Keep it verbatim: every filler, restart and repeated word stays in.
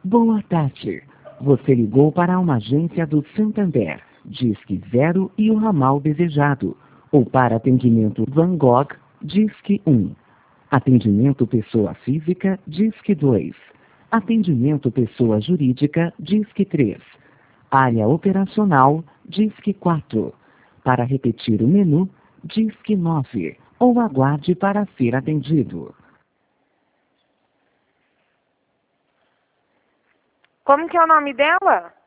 Boa tarde. Você ligou para uma agência do Santander, Disque Zero e o ramal desejado. Ou para atendimento Van Gogh, Disque um. Atendimento pessoa física, Disque dois. Atendimento pessoa jurídica, Disque três. Área operacional, Disque quatro. Para repetir o menu, Disque nove. Ou aguarde para ser atendido. Como que é o nome dela?